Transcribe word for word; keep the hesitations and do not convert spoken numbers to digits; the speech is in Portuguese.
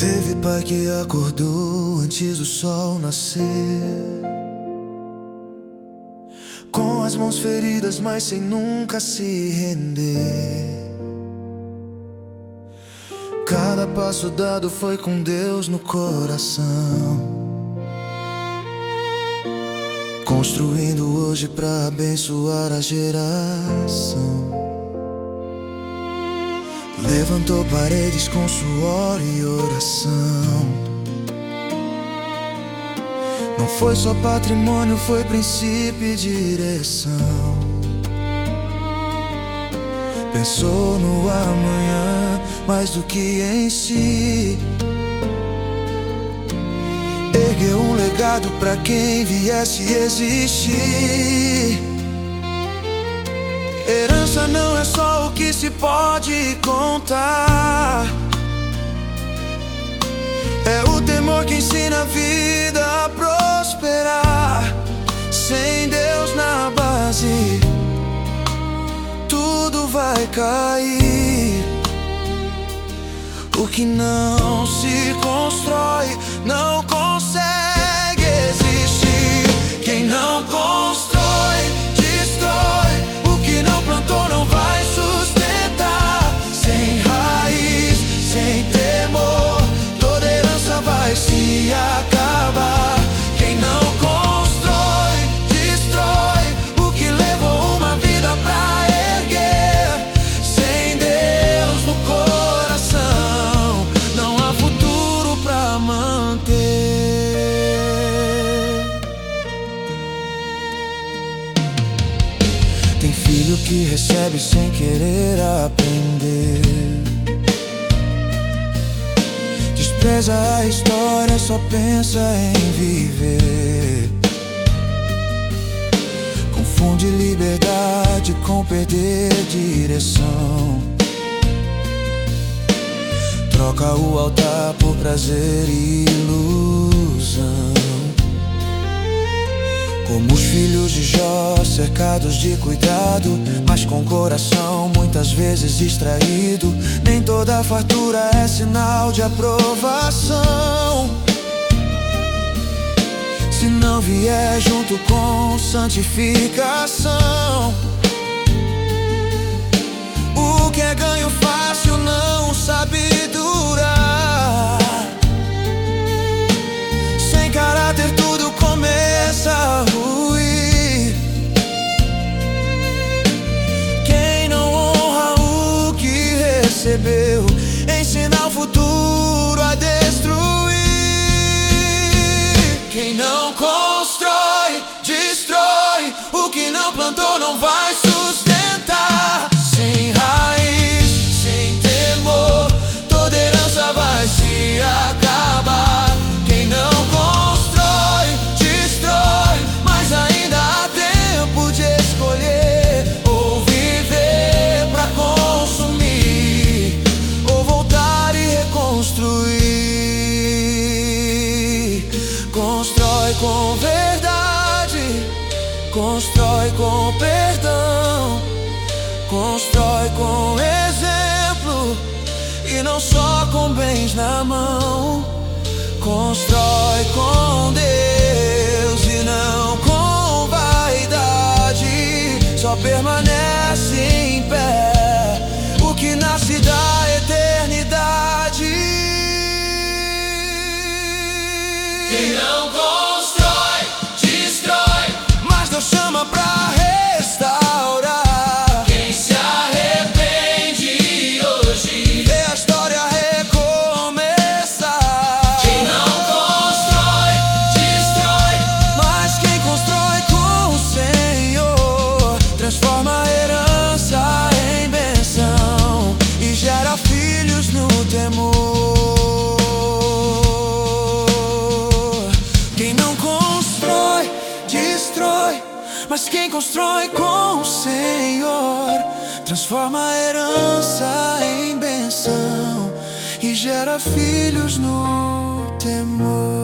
Teve pai que acordou antes do sol nascer, com as mãos feridas, mas sem nunca se render. Cada passo dado foi com Deus no coração, construindo hoje pra abençoar a geração. Levantou paredes com suor e oração. Não foi só patrimônio, foi princípio e direção. Pensou no amanhã mais do que em si. Ergueu um legado pra quem viesse existir. Herança não é só o que se pode contar, é o temor que ensina a vida a prosperar. Sem Deus na base, tudo vai cair. O que não se constrói não consegue existir. Quem não constrói, destrói. O que não plantou não vai sustentar. Sem raiz, sem temor, toda herança vai se acabar. Quem não constrói, destrói. O que levou uma vida pra erguer. Sem Deus no coração, não há futuro pra manter. Tem filho que recebe sem querer aprender, despreza a história, só pensa em viver. Confunde liberdade com perder direção. Troca o altar por prazer e ilusão. Como os filhos de Jó, cercados de cuidado, mas com o coração muitas vezes distraído. Nem toda fartura é sinal de aprovação. Se não vier junto com santificação, o que é ganho fácil não sabe durar. Sem caráter tudo começa a ruir. Quem não honra o que recebeu, ensina o futuro a destruir. Quem não constrói, destrói. O que não plantou não vai sustentar. Sem raiz, sem temor, toda herança vai se acabar. Quem não constrói, destrói, mas ainda há tempo de escolher. Ou viver pra consumir, ou voltar e reconstruir. Constrói com verdade, constrói com perdão, constrói com exemplo e não só com bens na mão. Constrói com Deus e não com vaidade. Só permanece em pé o que nasce da eternidade. Quem não constrói, destrói, mas Deus chama pra restaurar. Quem se arrepende hoje vê a história recomeçar. Quem não constrói, destrói, mas quem constrói com o Senhor transforma a herança em bênção e gera filhos no temor. Mas quem constrói com o Senhor transforma a herança em bênção e gera filhos no temor.